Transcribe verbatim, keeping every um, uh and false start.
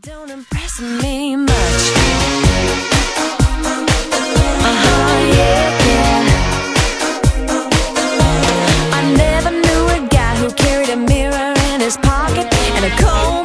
Don't impress me much. Uh-huh, yeah, yeah. I never knew a guy who carried a mirror in his pocket and a comb